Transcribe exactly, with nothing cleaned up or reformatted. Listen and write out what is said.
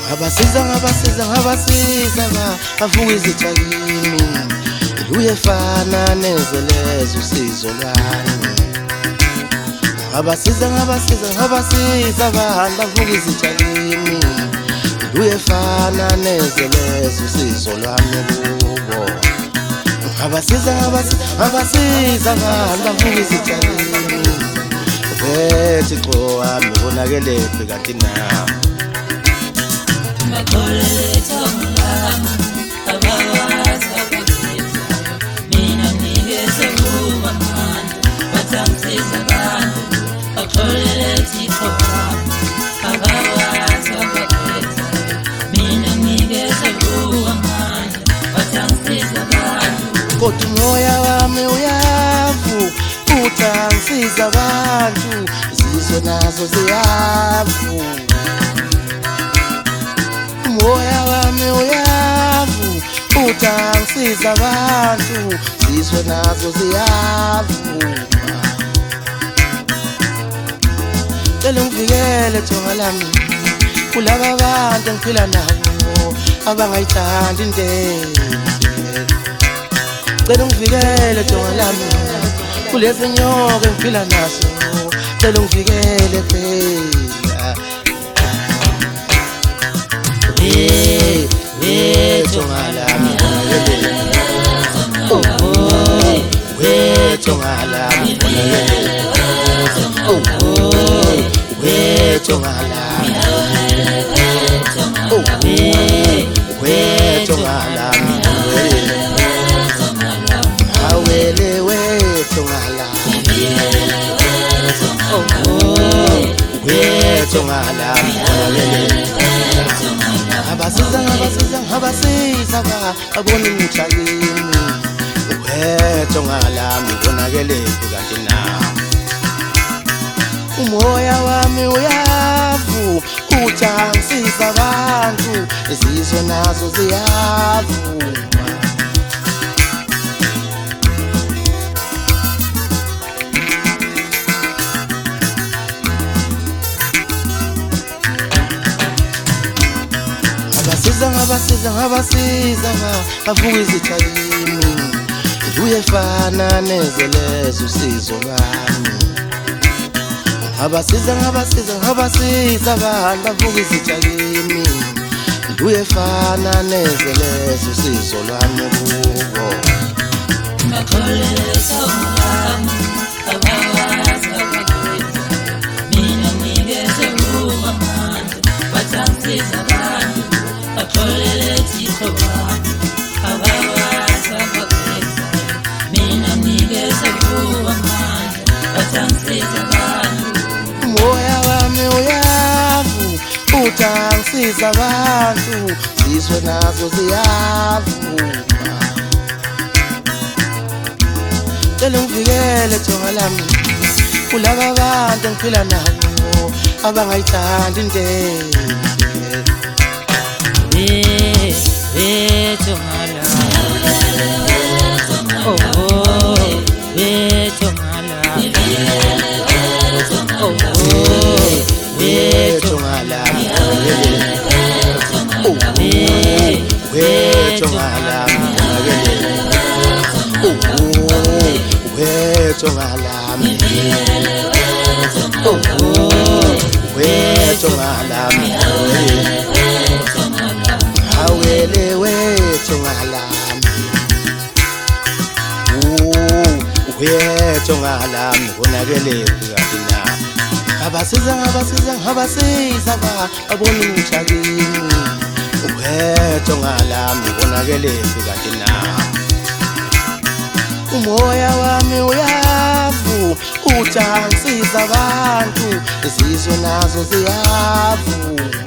Ngabasiza ngabasiza ngabasiza bavuka izitha kimi uyefana nezelezo usizo lwami. Ngabasiza ngabasiza ngabasiza abantu bavuka izitha kimi uyefana nezelezo usizo lwami kubo. Ngabasiza ngabasiza ngabasiza abantu bavuka izitha kimi bethi qo wami ubonakelephi kanti nami Makoleletha umlamo abawazi abakhetha mina ngigeze kuba manje bathangisiza abantu makoleletha ikhona abawazi abakhetha mina ngigeze kuba manje bathangisiza abantu kodwa umoya wami uyavu uthangisiza abantu izizwe nazo ziyavu. Umoya wami uyavu uthangisiza abantu izizwe nazo ziyavuma. Cela ungivikele thonga lami kulaba bantu engiphila nabo abangayithandi indebe. Cela ungivikele thonga lami kulezi nyoka engiphila nazo. Cela ungivikele phela we we thonga lami oh oh we thonga lami oh oh we thonga lami oh we we thonga lami awele we thonga lami oh oh we thonga lami ngabasiza ngabasiza ngabasiza babona umutsha kimi uhetho ngalami ubonakelephi kanti nami. Umoya wami uyavu uthangisiza abantu izizwe nazo ziyavuma. Ngabasiza ngabasiza ngabasiza bavuka izitha kimi uyefana nezelezo usizo lwami. Ngabasiza ngabasiza ngabasiza abantu bavuka izitha kimi uyefana nezelezo usizo lwami kubo. Makoleletha umlamo abawazi abakhetha mina ngigeze kuba manje bathangisiza abantu makoleletha ikhona abawazi abakhetha mina ngigeze kuba manje bathangisiza abantu. Umoya wami uyavu uthangisiza abantu izizwe nazo ziyavuma. Cela ungivikele thonga lami kulaba bantu engiphila nabo abangayithandi indebe. we we thonga lami oh oh we thonga lami oh oh we thonga lami oh we thonga lami oh we thonga lami oh we thonga lami awele we thonga lami oh we thonga lami ubonakelephi kanti nami. Ngabasiza ngabasiza ngabasiza babona umutsha kimi uhetho ngalami ubonakelephi kanti nami. Umoya wami uyavu uthangisiza abantu izizwe nazo ziyavuma.